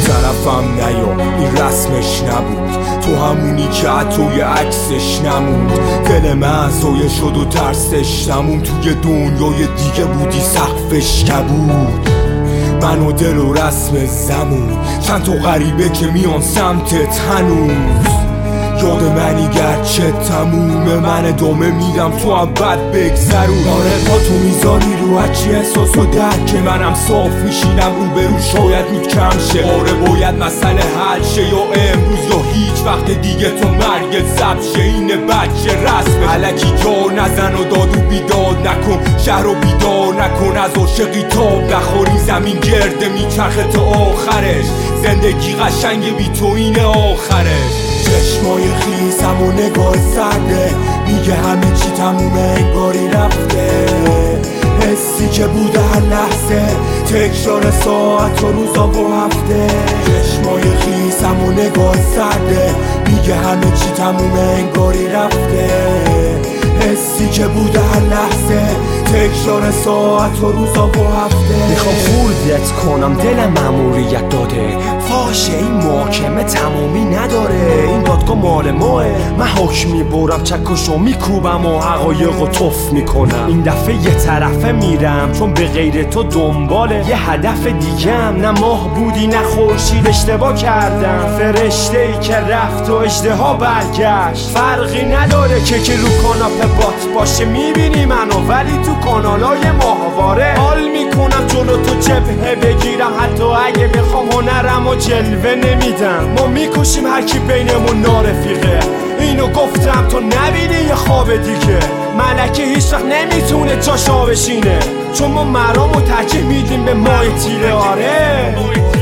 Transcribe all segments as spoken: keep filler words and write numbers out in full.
طرفم نیا، این رسمش نبود، تو همونی که حتی عکسش نموند. دل من زایه شد و ترسش نموند، توی دنیای دیگه بودی سقفش کبود. من و دل و رسم زمون، چند تا غریبه که میان سمتت هنوز. یاد منی گرچه تمومه، من ادامه میدم تو هم بد بگذرون. آره پا تو میذاری رو هرچی احساس و درک، منم صاف میشینم رو به رو، شاید رود کم شه. آره باید مسئله حل شه، یا امروز یا هیچ وقت دیگه تو مرگت ضبط شه. اینه بچه رسمه، الکی جا نزن و داد و بیداد نکن، شهر رو بیدار نکن، از عاشقی تاب نخوری. زمین گرده میچرخه تا آخرش، زندگی قشنگ بی تو اینه آخرش. چشمای خیسم و نگاه سرده، میگه همه چی تمومه انگاری رفته. حسی که بوده هر لحظه، تکرار ساعت و روزا و هفته. چشمای خیسم و نگاه سرده، میگه همه چی تمومه انگاری رفته. حسی که بوده هر لحظه، تکرار ساعت و روزا و هفته. میخوام خوردت کنم، دلم مأموریت داده، فاشه این محاکمه تمامی نداره. این دادگاه مال ماه، من حکم میبرم، چکشو میکوبم و حقایقو تف میکنم. این دفعه یه طرفه میرم، چون به غیر تو دنباله یه هدف دیگم. نه ماه بودی نه خورشید، اشتباه کردم. فرشته ای که رفت و اژدها برگشت. فرقی نداره که که رو کاناپه بات باشه، میبینی منو ولی تو کانالای ماهواره. حال میکنم جلو تو جبهه بگیرم، حتی اگه بخوام هنرم و جلوه نمیدم. ما میکشیم هر کی بینمون نارفیقه، اینو گفتم تو نبینی یه خواب دیگه. ملکه هیچ وقت نمیتونه جاشا بشینه، چون ما مرامو ترجیح میدیم به مای تیره. آره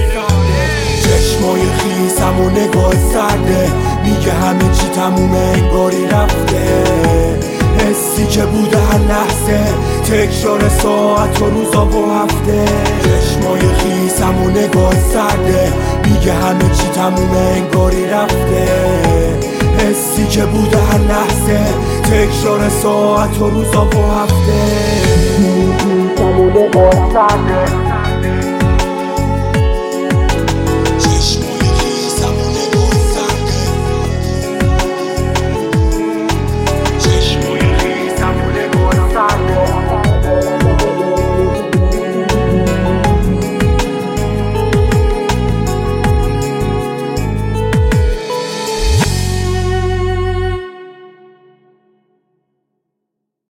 چشمای خیسم و نگاه سرده، میگه همه چی تمومه انگاری رفته. حسی که بوده هر لحظه، تکرار ساعت و روزا و هفته. چشمای خیسم و نگاه سرده، میگه همه چی تمومه انگاری رفته. حسی که بوده هر لحظه، تکرار ساعت و روزا و هفته. خیسم و نگاه سرده